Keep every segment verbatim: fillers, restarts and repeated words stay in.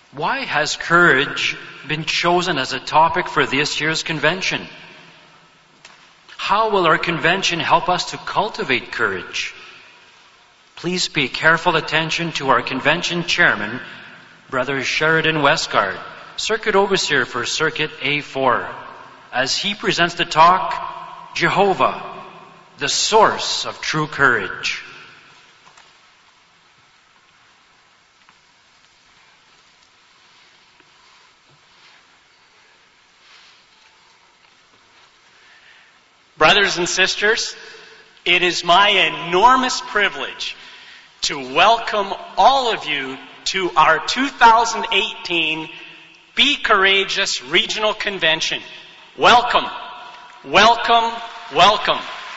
Why has courage been chosen as a topic for this year's convention? How will our convention help us to cultivate courage? Please pay careful attention to our convention chairman, Brother Sheridan Westgard, Circuit Overseer for Circuit A four, as he presents the talk, Jehovah, the Source of True Courage. Brothers and sisters, it is my enormous privilege to welcome all of you to our two thousand eighteen Be Courageous Regional Convention. Welcome, welcome, welcome.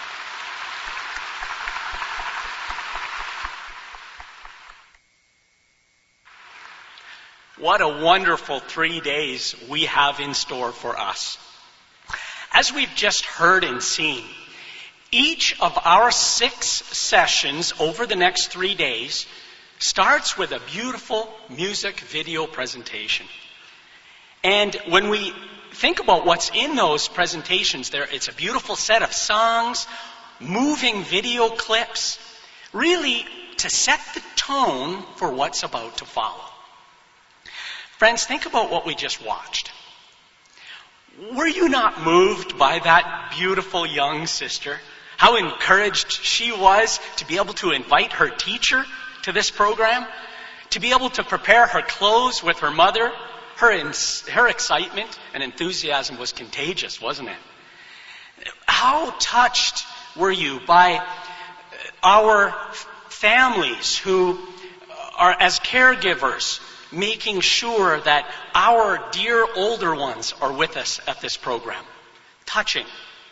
What a wonderful three days we have in store for us. As we've just heard and seen, each of our six sessions over the next three days starts with a beautiful music video presentation. And when we think about what's in those presentations, there it's a beautiful set of songs, moving video clips, really to set the tone for what's about to follow. Friends, think about what we just watched. Were you not moved by that beautiful young sister? How encouraged she was to be able to invite her teacher to this program, to be able to prepare her clothes with her mother. Her, ins- her excitement and enthusiasm was contagious, wasn't it? How touched were you by our families who are, as caregivers, making sure that our dear older ones are with us at this program? Touching.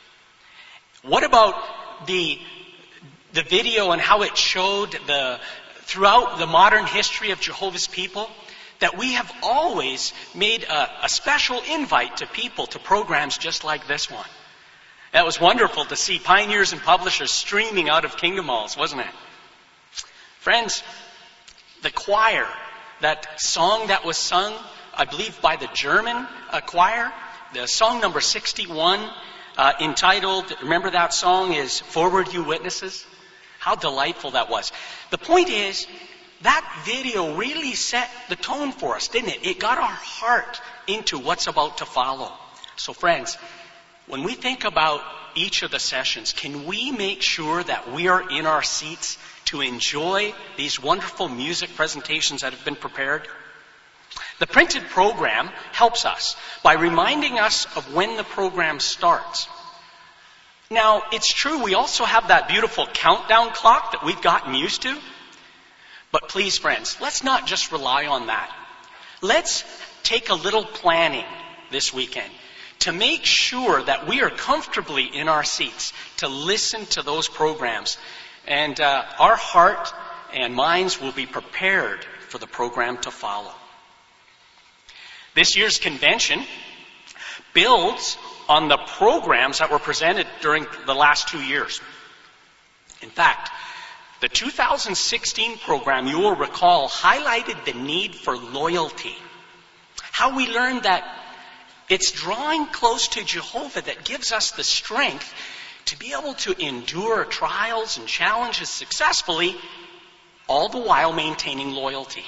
What about the the video and how it showed the throughout the modern history of Jehovah's people that we have always made a, a special invite to people to programs just like this one? That was wonderful to see pioneers and publishers streaming out of Kingdom Halls, wasn't it? Friends, the choir, that song that was sung, I believe, by the German uh, choir, the song number sixty-one, uh, entitled, remember that song, is Forward You Witnesses? How delightful that was. The point is, that video really set the tone for us, didn't it? It got our heart into what's about to follow. So friends, when we think about each of the sessions, can we make sure that we are in our seats to enjoy these wonderful music presentations that have been prepared? The printed program helps us by reminding us of when the program starts. Now, it's true we also have that beautiful countdown clock that we've gotten used to. But please, friends, let's not just rely on that. Let's take a little planning this weekend to make sure that we are comfortably in our seats to listen to those programs. And uh, our heart and minds will be prepared for the program to follow. This year's convention builds on the programs that were presented during the last two years. In fact, the two thousand sixteen program, you will recall, highlighted the need for loyalty. How we learned that it's drawing close to Jehovah that gives us the strength to be able to endure trials and challenges successfully, all the while maintaining loyalty.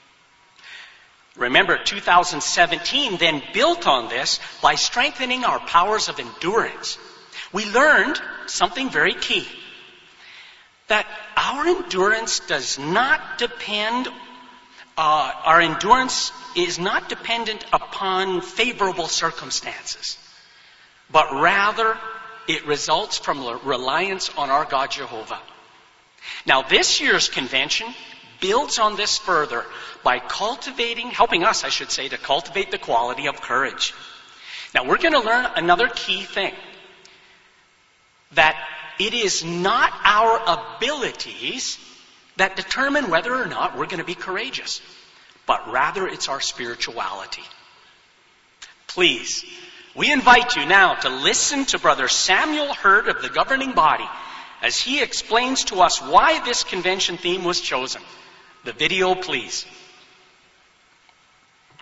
Remember, two thousand seventeen then built on this by strengthening our powers of endurance. We learned something very key, that our endurance does not depend, uh, our endurance is not dependent upon favorable circumstances, but rather it results from reliance on our God Jehovah. Now, this year's convention builds on this further by cultivating, helping us, I should say, to cultivate the quality of courage. Now, we're going to learn another key thing, that it is not our abilities that determine whether or not we're going to be courageous, but rather it's our spirituality. Please, we invite you now to listen to Brother Samuel Hurd of the governing body as he explains to us why this convention theme was chosen. The video, please.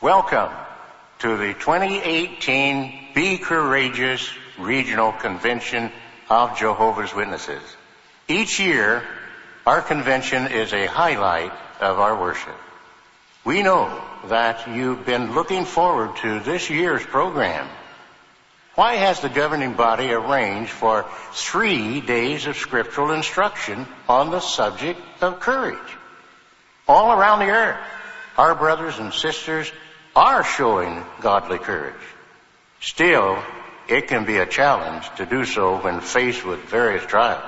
Welcome to the twenty eighteen Be Courageous Regional Convention of Jehovah's Witnesses. Each year, our convention is a highlight of our worship. We know that you've been looking forward to this year's program. Why has the governing body arranged for three days of scriptural instruction on the subject of courage? All around the earth, our brothers and sisters are showing godly courage. Still, it can be a challenge to do so when faced with various trials.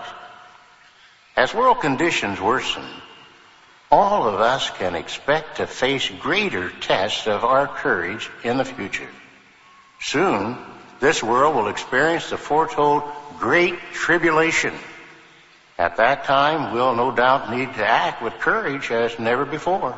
As world conditions worsen, all of us can expect to face greater tests of our courage in the future. Soon, this world will experience the foretold Great Tribulation. At that time, we'll no doubt need to act with courage as never before.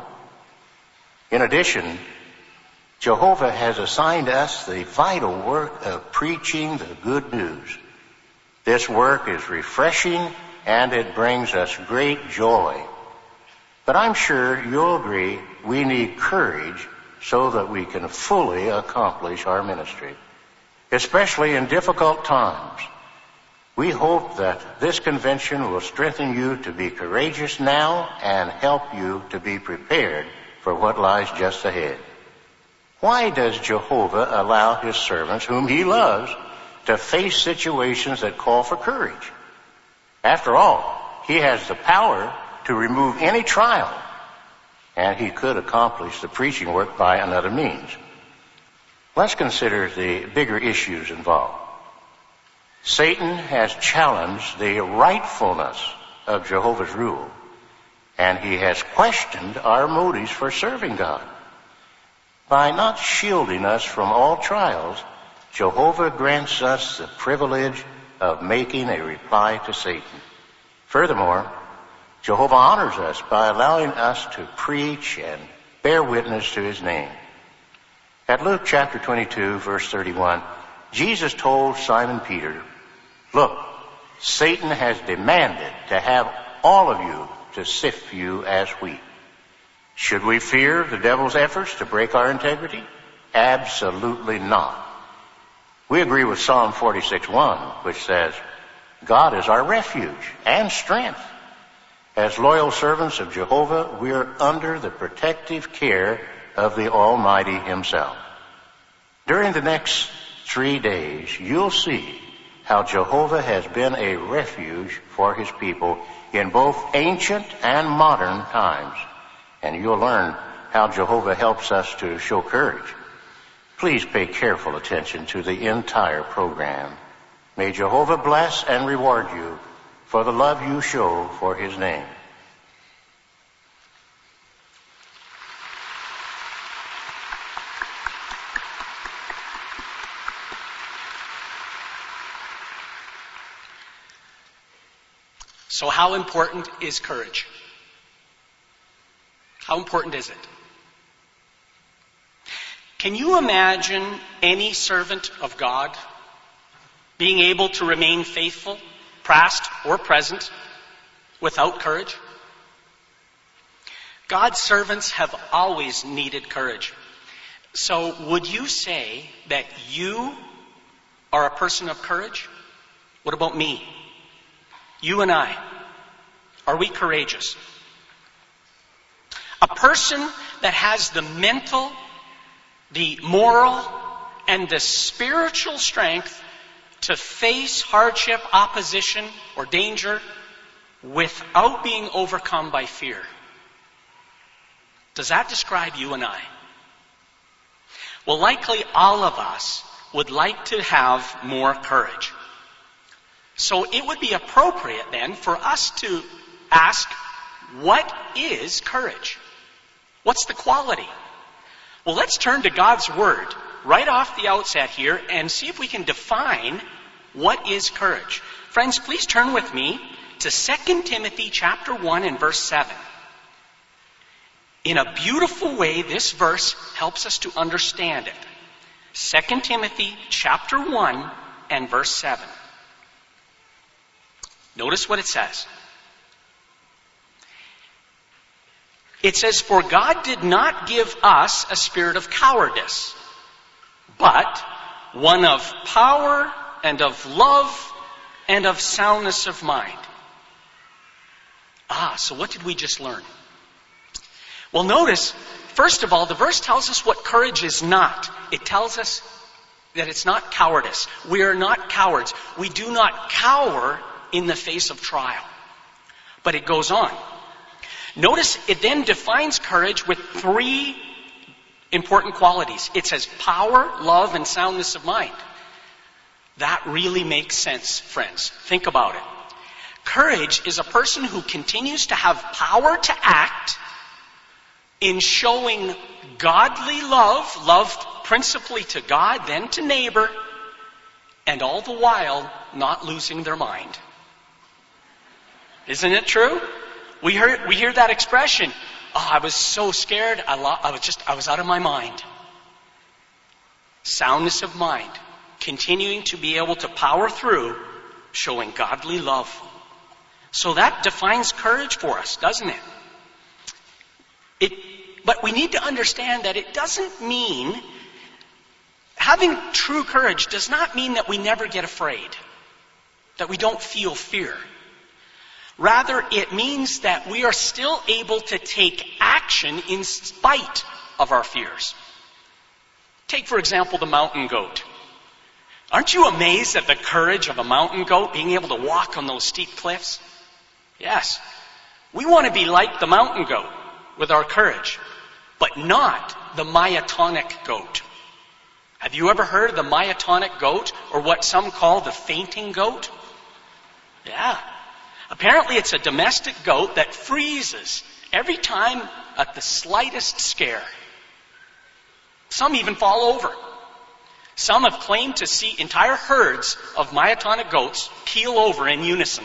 In addition, Jehovah has assigned us the vital work of preaching the good news. This work is refreshing and it brings us great joy. But I'm sure you'll agree we need courage so that we can fully accomplish our ministry, especially in difficult times. We hope that this convention will strengthen you to be courageous now and help you to be prepared for what lies just ahead. Why does Jehovah allow his servants, whom he loves, to face situations that call for courage? After all, he has the power to remove any trial, and he could accomplish the preaching work by another means. Let's consider the bigger issues involved. Satan has challenged the rightfulness of Jehovah's rule, and he has questioned our motives for serving God. By not shielding us from all trials, Jehovah grants us the privilege of making a reply to Satan. Furthermore, Jehovah honors us by allowing us to preach and bear witness to his name. At Luke chapter twenty-two, verse thirty-one, Jesus told Simon Peter, "Look, Satan has demanded to have all of you to sift you as wheat." Should we fear the devil's efforts to break our integrity? Absolutely not. We agree with Psalm forty-six one, which says, "God is our refuge and strength." As loyal servants of Jehovah, we are under the protective care of the Almighty himself. During the next three days, you'll see how Jehovah has been a refuge for his people in both ancient and modern times. And you'll learn how Jehovah helps us to show courage. Please pay careful attention to the entire program. May Jehovah bless and reward you for the love you show for his name. So how important is courage? How important is it? Can you imagine any servant of God being able to remain faithful, past or present, without courage? God's servants have always needed courage. So would you say that you are a person of courage? What about me? You and I. Are we courageous? A person that has the mental, the moral, and the spiritual strength to face hardship, opposition, or danger without being overcome by fear. Does that describe you and I? Well, likely all of us would like to have more courage. So it would be appropriate then for us to ask, what is courage? What's the quality? Well, let's turn to God's Word right off the outset here and see if we can define what is courage. Friends, please turn with me to Second Timothy chapter one and verse seven. In a beautiful way, this verse helps us to understand it. Second Timothy chapter one and verse seven. Notice what it says. It says, "For God did not give us a spirit of cowardice, but one of power and of love and of soundness of mind." Ah, so what did we just learn? Well, notice, first of all, the verse tells us what courage is not. It tells us that it's not cowardice. We are not cowards. We do not cower in the face of trial. But it goes on. Notice it then defines courage with three important qualities. It says power, love, and soundness of mind. That really makes sense, friends. Think about it. Courage is a person who continues to have power to act in showing godly love, love principally to God, then to neighbor, and all the while not losing their mind. Isn't it true? We hear, we hear that expression, "Oh, I was so scared, I, lo- I was just, I was out of my mind." Soundness of mind, continuing to be able to power through, showing godly love. So that defines courage for us, doesn't it? It, but we need to understand that it doesn't mean, having true courage does not mean that we never get afraid, that we don't feel fear. Rather, it means that we are still able to take action in spite of our fears. Take, for example, the mountain goat. Aren't you amazed at the courage of a mountain goat being able to walk on those steep cliffs? Yes. We want to be like the mountain goat with our courage, but not the myotonic goat. Have you ever heard of the myotonic goat, or what some call the fainting goat? Yeah. Apparently it's a domestic goat that freezes every time at the slightest scare. Some even fall over. Some have claimed to see entire herds of myotonic goats keel over in unison.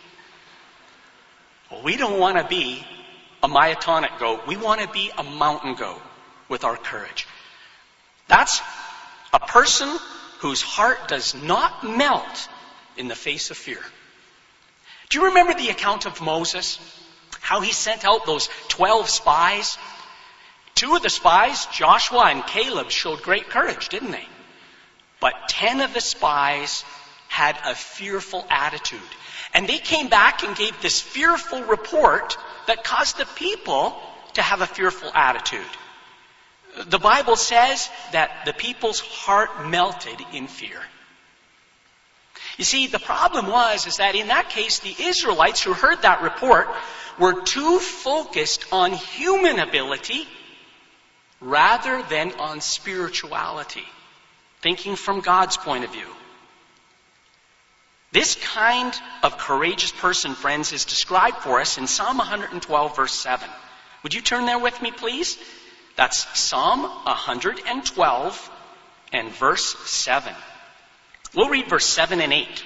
Well, we don't want to be a myotonic goat. We want to be a mountain goat with our courage. That's a person whose heart does not melt in the face of fear. Do you remember the account of Moses? How he sent out those twelve spies? Two of the spies, Joshua and Caleb, showed great courage, didn't they? But ten of the spies had a fearful attitude. And they came back and gave this fearful report that caused the people to have a fearful attitude. The Bible says that the people's heart melted in fear. You see, the problem was is that in that case, the Israelites who heard that report were too focused on human ability rather than on spirituality, thinking from God's point of view. This kind of courageous person, friends, is described for us in Psalm one twelve, verse seven. Would you turn there with me, please? That's Psalm one twelve and verse seven. We'll read verse seven and eight.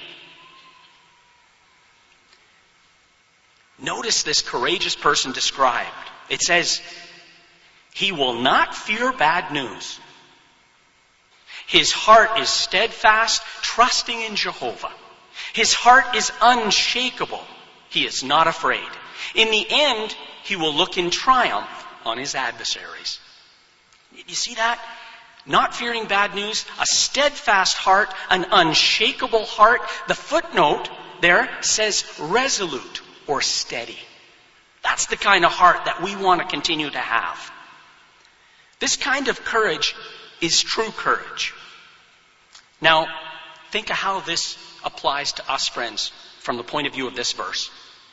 Notice this courageous person described. It says, "He will not fear bad news. His heart is steadfast, trusting in Jehovah. His heart is unshakable. He is not afraid. In the end, he will look in triumph on his adversaries." You see that? Not fearing bad news, a steadfast heart, an unshakable heart. The footnote there says resolute or steady. That's the kind of heart that we want to continue to have. This kind of courage is true courage. Now, think of how this applies to us, friends, from the point of view of this verse.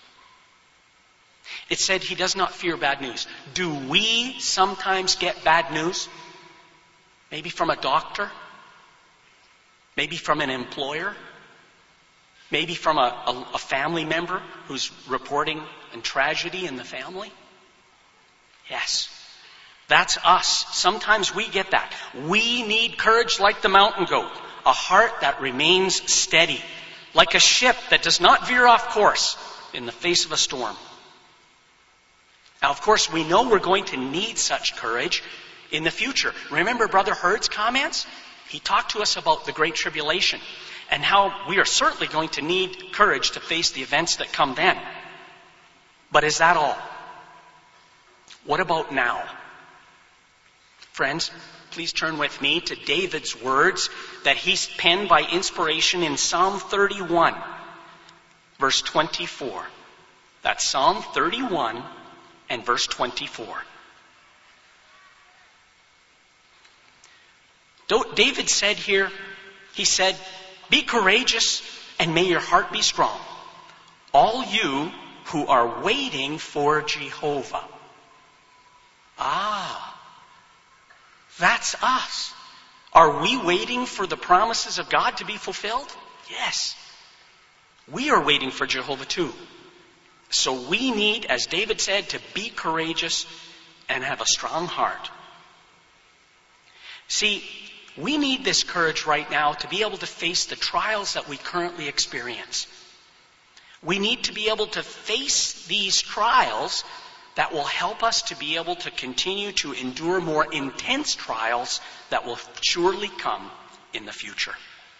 It said he does not fear bad news. Do we sometimes get bad news? Maybe from a doctor? Maybe from an employer? Maybe from a, a, a family member who's reporting a tragedy in the family? Yes. That's us. Sometimes we get that. We need courage like the mountain goat. A heart that remains steady. Like a ship that does not veer off course in the face of a storm. Now, of course, we know we're going to need such courage in the future. Remember Brother Hurd's comments? He talked to us about the Great Tribulation and how we are certainly going to need courage to face the events that come then. But is that all? What about now? Friends, please turn with me to David's words that he's penned by inspiration in Psalm thirty-one, verse twenty-four. That's Psalm thirty-one and verse twenty-four. David said here, he said, "Be courageous and may your heart be strong, all you who are waiting for Jehovah." Ah, that's us. Are we waiting for the promises of God to be fulfilled? Yes. We are waiting for Jehovah too. So we need, as David said, to be courageous and have a strong heart. See, we need this courage right now to be able to face the trials that we currently experience. We need to be able to face these trials that will help us to be able to continue to endure more intense trials that will surely come in the future.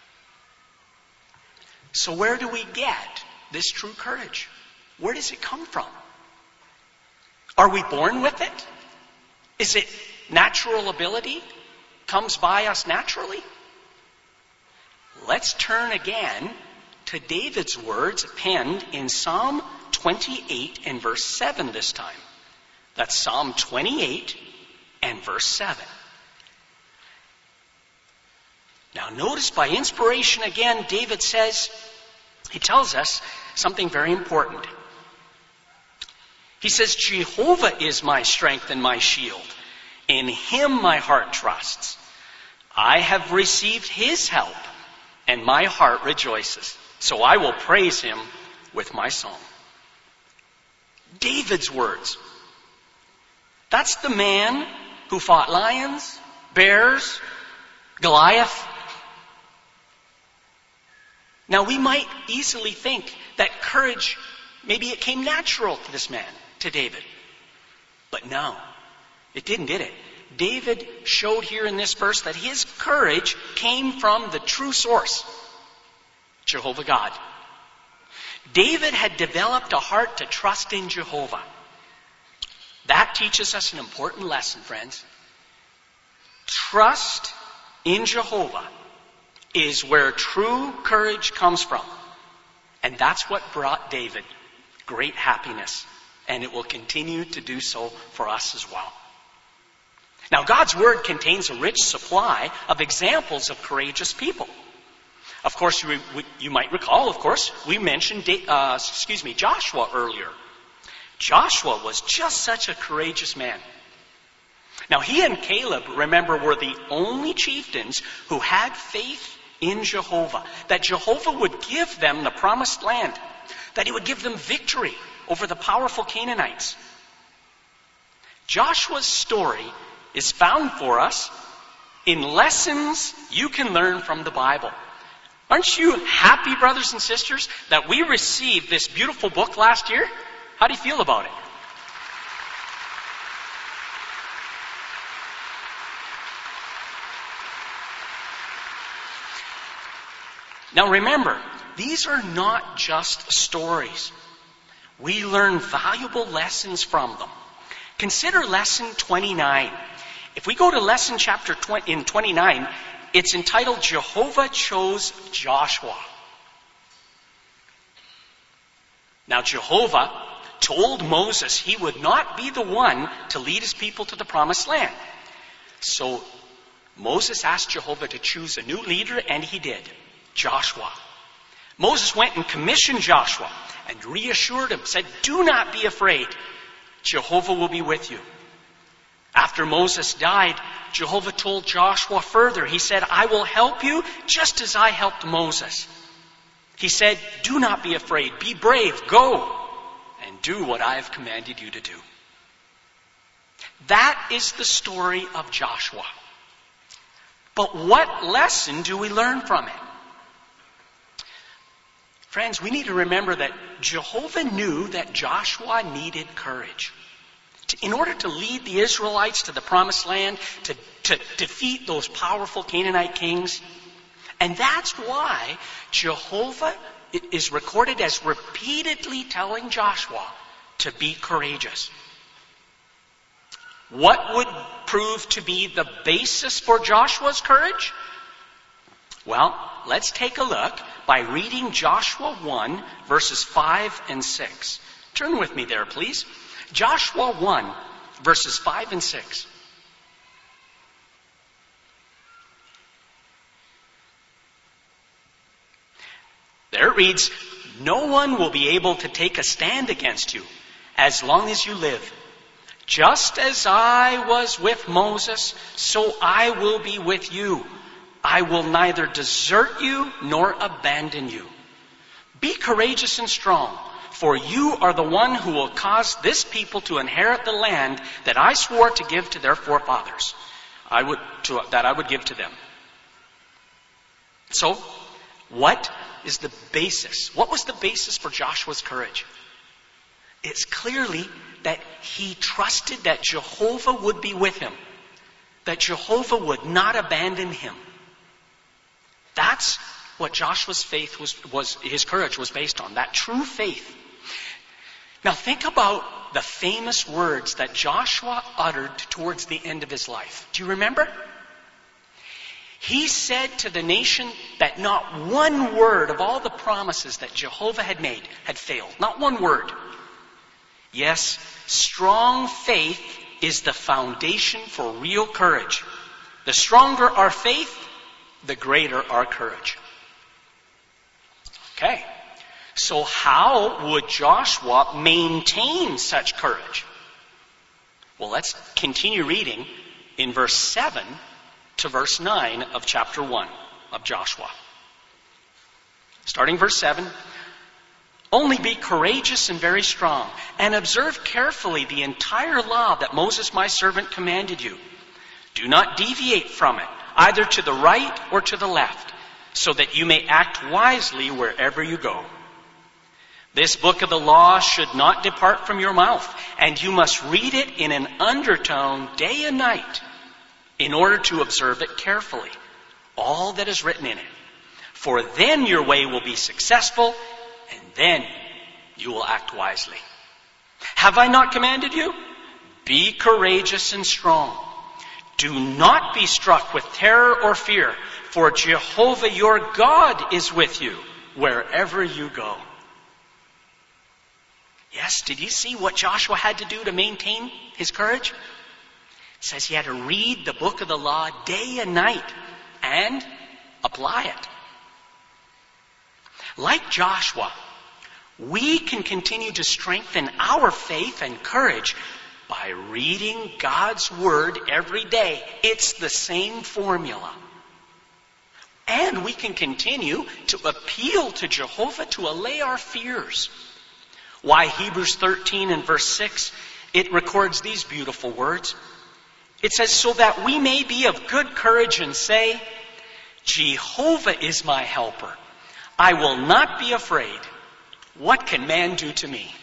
So where do we get this true courage? Where does it come from? Are we born with it? Is it natural ability? Comes by us naturally? Let's turn again to David's words penned in Psalm twenty-eight and verse seven this time. That's Psalm twenty-eight and verse seven. Now notice by inspiration again, David says, he tells us something very important. He says, "Jehovah is my strength and my shield. In him my heart trusts. I have received his help, and my heart rejoices. So I will praise him with my song." David's words. That's the man who fought lions, bears, Goliath. Now we might easily think that courage, maybe it came natural to this man, to David. But no. It didn't, did it? David showed here in this verse that his courage came from the true source, Jehovah God. David had developed a heart to trust in Jehovah. That teaches us an important lesson, friends. Trust in Jehovah is where true courage comes from. And that's what brought David great happiness. And it will continue to do so for us as well. Now, God's Word contains a rich supply of examples of courageous people. Of course, you, you might recall, of course, we mentioned, uh, excuse me, Joshua earlier. Joshua was just such a courageous man. Now, he and Caleb, remember, were the only chieftains who had faith in Jehovah, that Jehovah would give them the promised land, that he would give them victory over the powerful Canaanites. Joshua's story is found for us in lessons you can learn from the Bible. Aren't you happy, brothers and sisters, that we received this beautiful book last year? How do you feel about it? Now remember, these are not just stories. We learn valuable lessons from them. Consider lesson twenty-nine. If we go to lesson chapter twenty, in twenty-nine, it's entitled Jehovah Chose Joshua. Now Jehovah told Moses he would not be the one to lead his people to the promised land. So Moses asked Jehovah to choose a new leader, and he did, Joshua. Moses went and commissioned Joshua and reassured him, said, "Do not be afraid. Jehovah will be with you." After Moses died, Jehovah told Joshua further. He said, "I will help you just as I helped Moses." He said, "Do not be afraid. Be brave. Go and do what I have commanded you to do." That is the story of Joshua. But what lesson do we learn from it? Friends, we need to remember that Jehovah knew that Joshua needed courage. In order to lead the Israelites to the promised land, to, to defeat those powerful Canaanite kings. And that's why Jehovah is recorded as repeatedly telling Joshua to be courageous. What would prove to be the basis for Joshua's courage? Well, let's take a look by reading Joshua one, verses five and six. Turn with me there, please. Joshua one, verses five and six. There it reads, "No one will be able to take a stand against you as long as you live. Just as I was with Moses, so I will be with you. I will neither desert you nor abandon you. Be courageous and strong, for you are the one who will cause this people to inherit the land that I swore to give to their forefathers, I would, to, that I would give to them." So, what is the basis? What was the basis for Joshua's courage? It's clearly that he trusted that Jehovah would be with him, that Jehovah would not abandon him. That's what Joshua's faith was, was, his courage was based on, that true faith. Now think about the famous words that Joshua uttered towards the end of his life. Do you remember? He said to the nation that not one word of all the promises that Jehovah had made had failed. Not one word. Yes, strong faith is the foundation for real courage. The stronger our faith, the greater our courage. Okay, so how would Joshua maintain such courage? Well, let's continue reading in verse seven to verse nine of chapter one of Joshua. Starting verse seven, "Only be courageous and very strong, and observe carefully the entire law that Moses my servant commanded you. Do not deviate from it, either to the right or to the left, so that you may act wisely wherever you go. This book of the law should not depart from your mouth, and you must read it in an undertone day and night, in order to observe it carefully, all that is written in it. For then your way will be successful, and then you will act wisely. Have I not commanded you? Be courageous and strong. Do not be struck with terror or fear, for Jehovah your God is with you wherever you go." Yes, did you see what Joshua had to do to maintain his courage? It says he had to read the book of the law day and night and apply it. Like Joshua, we can continue to strengthen our faith and courage by reading God's Word every day. It's the same formula. And we can continue to appeal to Jehovah to allay our fears. Why, Hebrews thirteen and verse six, it records these beautiful words. It says, "So that we may be of good courage and say, Jehovah is my helper. I will not be afraid. What can man do to me?"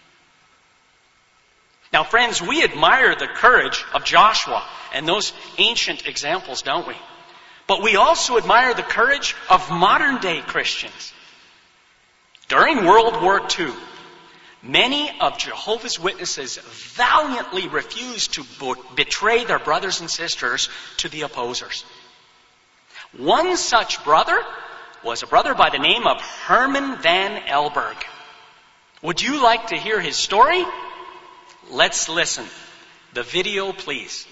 Now, friends, we admire the courage of Joshua and those ancient examples, don't we? But we also admire the courage of modern day Christians. During World War Two, many of Jehovah's Witnesses valiantly refused to betray their brothers and sisters to the opposers. One such brother was a brother by the name of Herman van Elberg. Would you like to hear his story? Let's listen. The video, please.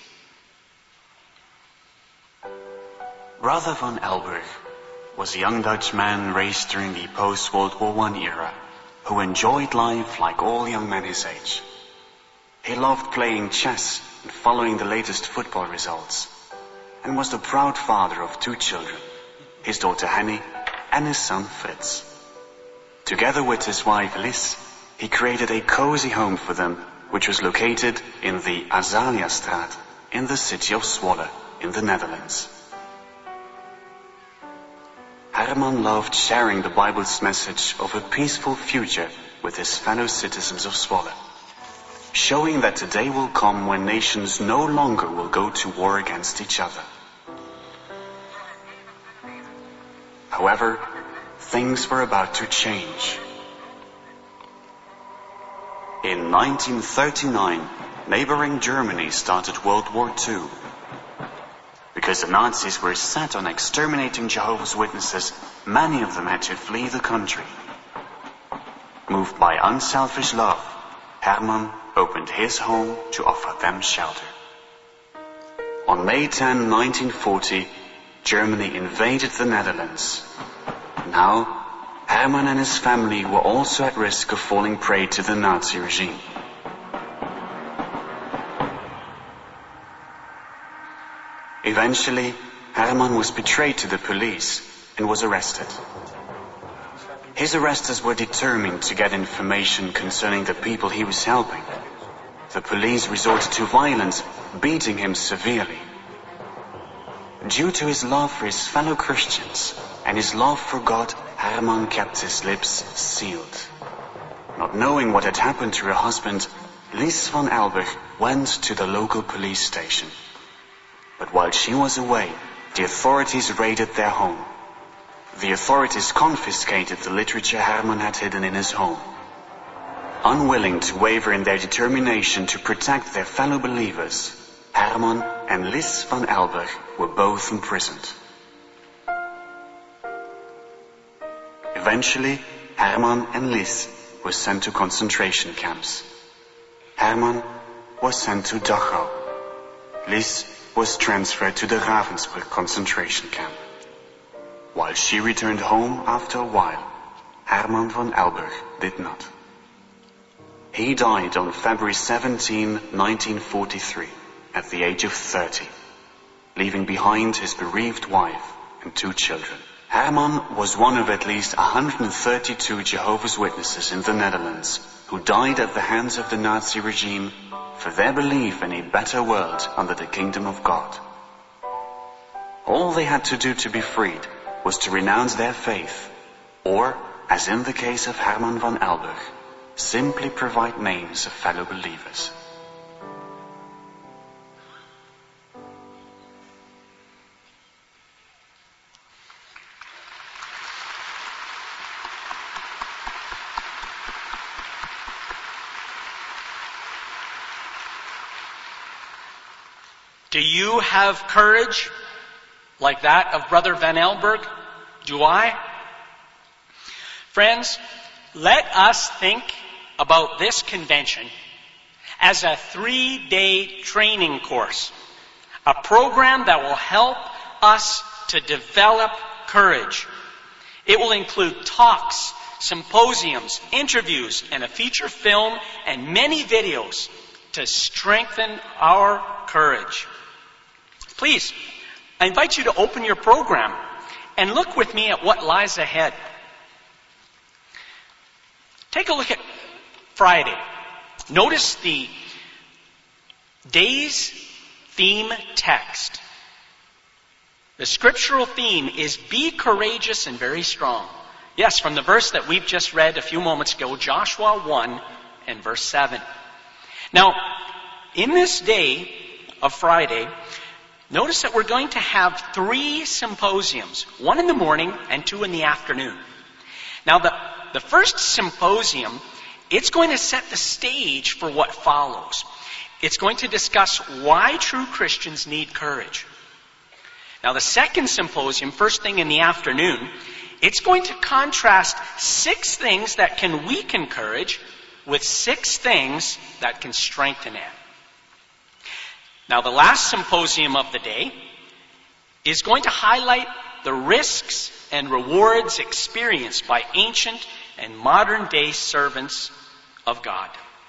Brother van Elberg was a young Dutch man raised during the post-World War One era who enjoyed life like all young men his age. He loved playing chess and following the latest football results, and was the proud father of two children, his daughter Henny and his son Fritz. Together with his wife Liz, he created a cozy home for them, which was located in the Azaliastraat in the city of Zwolle in the Netherlands. Herman loved sharing the Bible's message of a peaceful future with his fellow citizens of Zwolle, showing that the day will come when nations no longer will go to war against each other. However, things were about to change. In nineteen thirty-nine, neighboring Germany started World War Two. Because the Nazis were set on exterminating Jehovah's Witnesses, many of them had to flee the country. Moved by unselfish love, Hermann opened his home to offer them shelter. On May tenth, nineteen forty, Germany invaded the Netherlands. Now, Hermann and his family were also at risk of falling prey to the Nazi regime. Eventually, Hermann was betrayed to the police and was arrested. His arresters were determined to get information concerning the people he was helping. The police resorted to violence, beating him severely. Due to his love for his fellow Christians and his love for God, Hermann kept his lips sealed. Not knowing what had happened to her husband, Lies van Elburg went to the local police station. But while she was away, the authorities raided their home. The authorities confiscated the literature Hermann had hidden in his home. Unwilling to waver in their determination to protect their fellow believers, Hermann and Lies van Elburg were both imprisoned. Eventually, Hermann and Lies were sent to concentration camps. Hermann was sent to Dachau. Lies was transferred to the Ravensbrück concentration camp. While she returned home after a while, Hermann van Elburg did not. He died on February seventeenth, nineteen forty-three, at the age of thirty, leaving behind his bereaved wife and two children. Hermann was one of at least one hundred thirty-two Jehovah's Witnesses in the Netherlands who died at the hands of the Nazi regime for their belief in a better world under the kingdom of God. All they had to do to be freed was to renounce their faith, or, as in the case of Hermann van Elburg, simply provide names of fellow believers. Do you have courage like that of Brother Van Elburg? Do I? Friends, let us think about this convention as a three-day training course, a program that will help us to develop courage. It will include talks, symposiums, interviews, and a feature film and many videos to strengthen our courage. Please, I invite you to open your program and look with me at what lies ahead. Take a look at Friday. Notice the day's theme text. The scriptural theme is be courageous and very strong. Yes, from the verse that we've just read a few moments ago, Joshua one and verse seven. Now, in this day of Friday, notice that we're going to have three symposiums, one in the morning and two in the afternoon. Now, the, the first symposium, it's going to set the stage for what follows. It's going to discuss why true Christians need courage. Now, the second symposium, first thing in the afternoon, it's going to contrast six things that can weaken courage with six things that can strengthen it. Now, the last symposium of the day is going to highlight the risks and rewards experienced by ancient and modern day servants of God.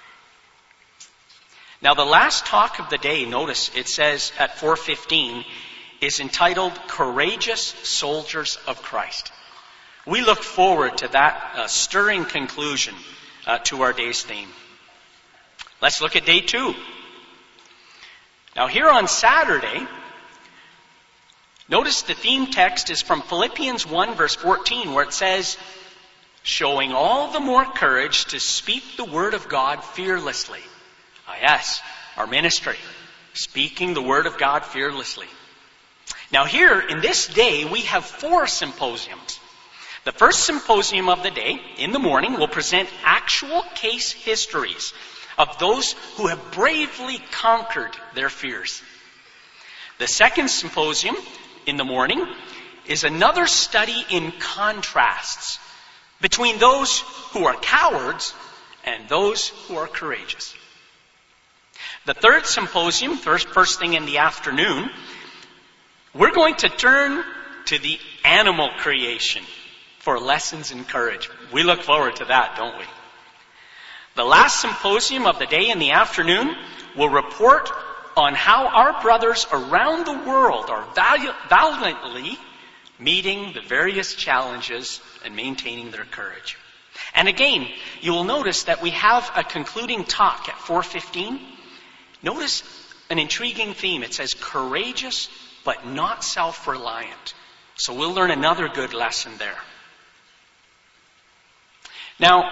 Now, the last talk of the day, notice it says at four fifteen, is entitled Courageous Soldiers of Christ. We look forward to that uh, stirring conclusion uh, to our day's theme. Let's look at day two. Now, here on Saturday, notice the theme text is from Philippians one verse fourteen, where it says, showing all the more courage to speak the word of God fearlessly. Ah, yes, our ministry, speaking the word of God fearlessly. Now here, in this day, we have four symposiums. The first symposium of the day, in the morning, will present actual case histories of those who have bravely conquered their fears. The second symposium in the morning is another study in contrasts between those who are cowards and those who are courageous. The third symposium, first, first thing in the afternoon, we're going to turn to the animal creation for lessons in courage. We look forward to that, don't we? The last symposium of the day in the afternoon will report on how our brothers around the world are valiantly meeting the various challenges and maintaining their courage. And again, you will notice that we have a concluding talk at four fifteen. Notice an intriguing theme. It says courageous but not self-reliant. So we'll learn another good lesson there. Now,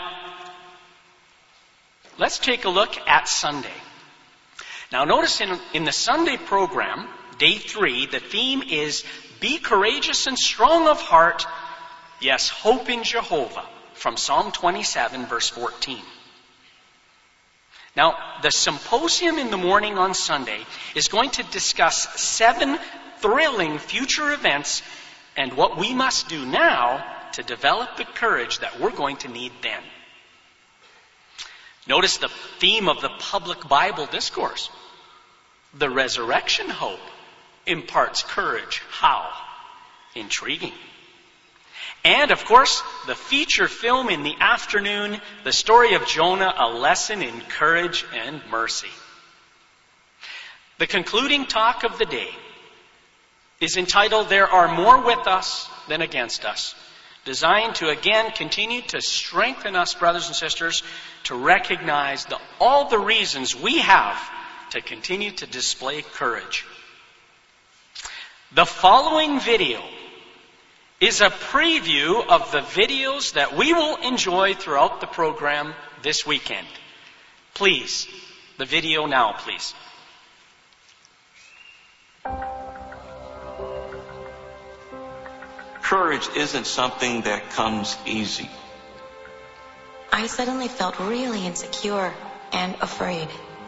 let's take a look at Sunday. Now notice in, in the Sunday program, day three, the theme is be courageous and strong of heart. Yes, hope in Jehovah, from Psalm twenty-seven, verse fourteen. Now, the symposium in the morning on Sunday is going to discuss seven thrilling future events and what we must do now to develop the courage that we're going to need then. Notice the theme of the public Bible discourse. The resurrection hope imparts courage. How? Intriguing. And, of course, the feature film in the afternoon, the story of Jonah, a lesson in courage and mercy. The concluding talk of the day is entitled, There Are More With Us Than Against Us, designed to again continue to strengthen us, brothers and sisters, to recognize the, all the reasons we have to continue to display courage. The following video is a preview of the videos that we will enjoy throughout the program this weekend. Please, the video now, please. Courage isn't something that comes easy. I suddenly felt really insecure and afraid.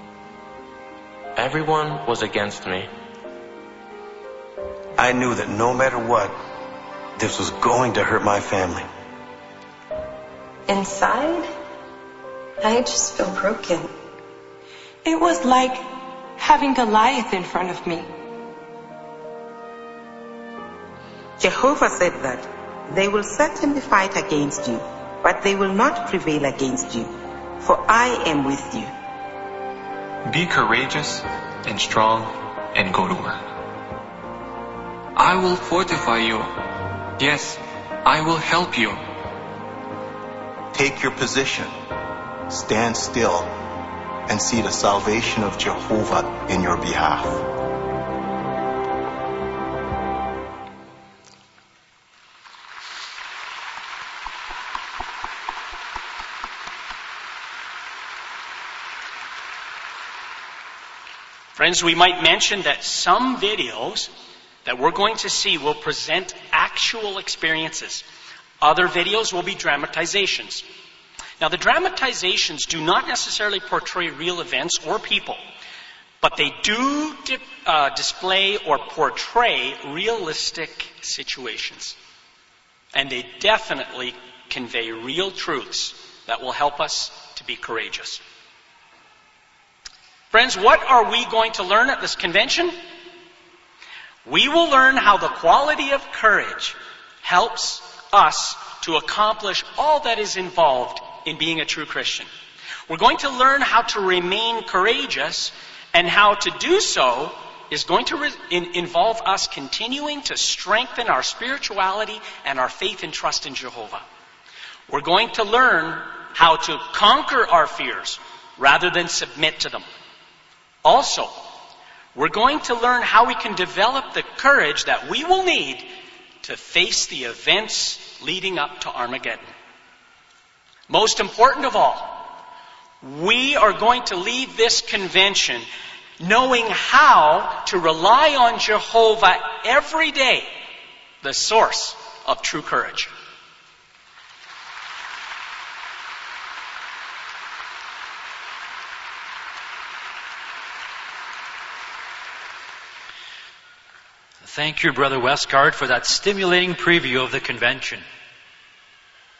Everyone was against me. I knew that no matter what, this was going to hurt my family. Inside, I just feel broken. It was like having Goliath in front of me. Jehovah said that they will certainly fight against you, but they will not prevail against you, for I am with you. Be courageous and strong and go to work. I will fortify you. Yes, I will help you. Take your position, stand still, and see the salvation of Jehovah in your behalf. Friends, we might mention that some videos that we're going to see will present actual experiences. Other videos will be dramatizations. Now, the dramatizations do not necessarily portray real events or people, but they do di- uh, display or portray realistic situations. And they definitely convey real truths that will help us to be courageous. Friends, what are we going to learn at this convention? We will learn how the quality of courage helps us to accomplish all that is involved in being a true Christian. We're going to learn how to remain courageous, and how to do so is going to re- in- involve us continuing to strengthen our spirituality and our faith and trust in Jehovah. We're going to learn how to conquer our fears rather than submit to them. Also, we're going to learn how we can develop the courage that we will need to face the events leading up to Armageddon. Most important of all, we are going to leave this convention knowing how to rely on Jehovah every day, the source of true courage. Thank you, Brother Westgard, for that stimulating preview of the convention.